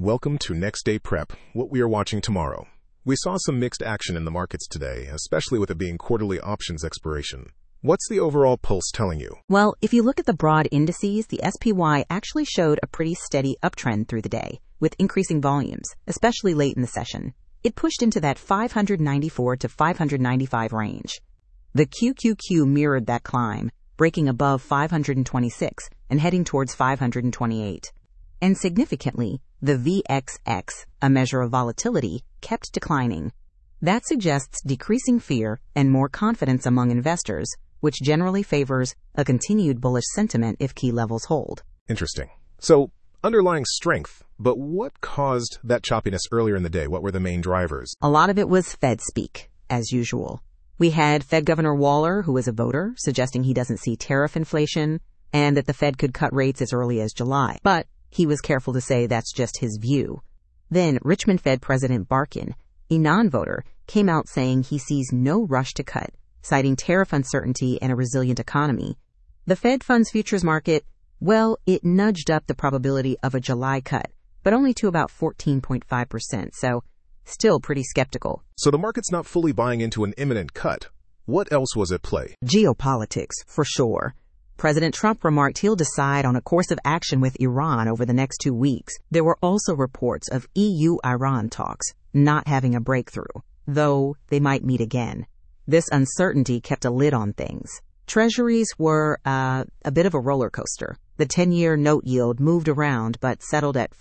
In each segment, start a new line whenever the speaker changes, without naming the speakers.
Welcome to Next Day Prep, what we are watching tomorrow. We saw some mixed action in the markets today, especially with it being quarterly options expiration. What's the overall pulse telling you?
Well, if you look at the broad indices, the SPY actually showed a pretty steady uptrend through the day, with increasing volumes, especially late in the session. It pushed into that 594 to 595 range. The QQQ mirrored that climb, breaking above 526 and heading towards 528. And significantly, the VXX, a measure of volatility, kept declining. That suggests decreasing fear and more confidence among investors, which generally favors a continued bullish sentiment if key levels hold.
Interesting. So, underlying strength, but what caused that choppiness earlier in the day? What were the main drivers?
A lot of it was Fed speak, as usual. We had Fed Governor Waller, who is a voter, suggesting he doesn't see tariff inflation and that the Fed could cut rates as early as July. But he was careful to say that's just his view. Then Richmond Fed President Barkin, a non-voter, came out saying he sees no rush to cut, citing tariff uncertainty and a resilient economy. The Fed funds futures market, well, it nudged up the probability of a July cut, but only to about 14.5%, so still pretty skeptical.
So the market's not fully buying into an imminent cut. What else was at play?
Geopolitics, for sure. President Trump remarked he'll decide on a course of action with Iran over the next 2 weeks. There were also reports of EU-Iran talks not having a breakthrough, though they might meet again. This uncertainty kept a lid on things. Treasuries were a bit of a roller coaster. The 10-year note yield moved around but settled at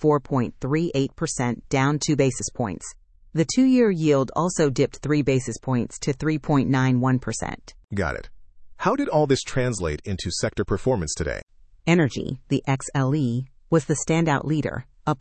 4.38%, down 2 basis points. The 2-year yield also dipped 3 basis points to 3.91%.
Got it. How did all this translate into sector performance today?
Energy, the XLE, was the standout leader, up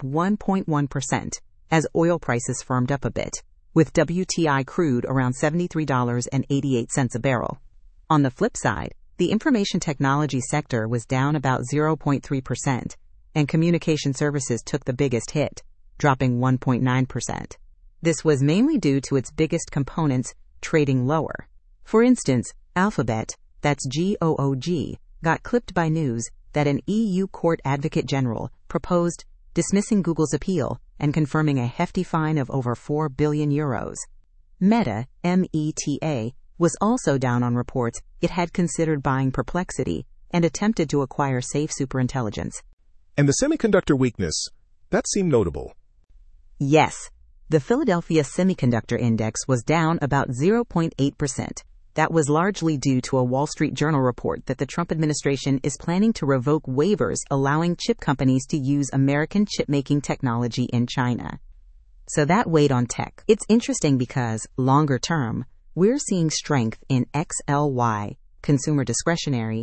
1.1%, as oil prices firmed up a bit, with WTI crude around $73.88 a barrel. On the flip side, the information technology sector was down about 0.3%, and communication services took the biggest hit, dropping 1.9%. This was mainly due to its biggest components trading lower. For instance, Alphabet, that's GOOG, got clipped by news that an EU Court Advocate General proposed dismissing Google's appeal and confirming a hefty fine of over €4 billion. Meta, META, was also down on reports it had considered buying Perplexity and attempted to acquire Safe Superintelligence.
And the semiconductor weakness, that seemed notable.
Yes, the Philadelphia Semiconductor Index was down about 0.8%. That was largely due to a Wall Street Journal report that the Trump administration is planning to revoke waivers allowing chip companies to use American chip-making technology in China. So that weighed on tech. It's interesting because, longer term, we're seeing strength in XLY, consumer discretionary,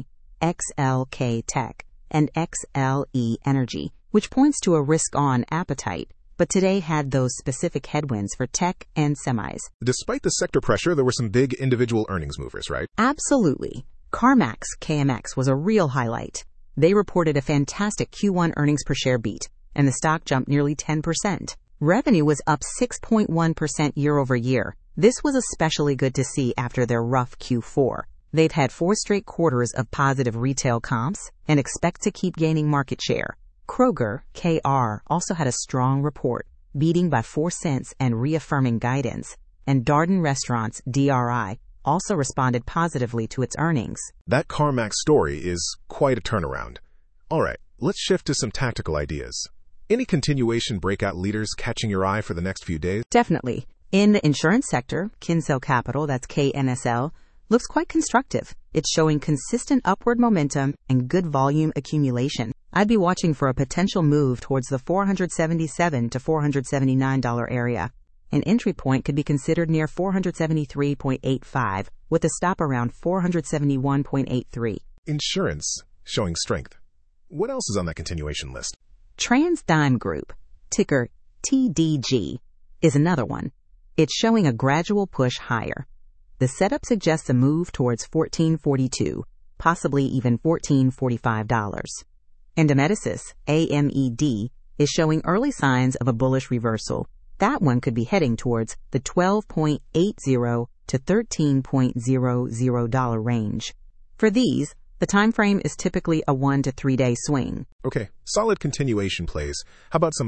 XLK tech, and XLE energy, which points to a risk-on appetite, but today had those specific headwinds for tech and semis.
Despite the sector pressure, there were some big individual earnings movers, right?
Absolutely. CarMax KMX was a real highlight. They reported a fantastic Q1 earnings per share beat, and the stock jumped nearly 10%. Revenue was up 6.1% year over year. This was especially good to see after their rough Q4. They've had 4 straight quarters of positive retail comps and expect to keep gaining market share. Kroger, KR, also had a strong report, beating by 4 cents and reaffirming guidance. And Darden Restaurants, DRI, also responded positively to its earnings.
That CarMax story is quite a turnaround. All right, let's shift to some tactical ideas. Any continuation breakout leaders catching your eye for the next few days?
Definitely. In the insurance sector, Kinsale Capital, that's KNSL, looks quite constructive. It's showing consistent upward momentum and good volume accumulation. I'd be watching for a potential move towards the $477 to $479 area. An entry point could be considered near 473.85, with a stop around 471.83.
Insurance showing strength. What else is on that continuation list?
TransDigm Group, ticker TDG, is another one. It's showing a gradual push higher. The setup suggests a move towards $14.42, possibly even $14.45. Endemedicis, AMED, is showing early signs of a bullish reversal. That one could be heading towards the $12.80 to $13.00 range. For these, the time frame is typically a 1 to 3 day swing.
Okay, solid continuation plays. How about some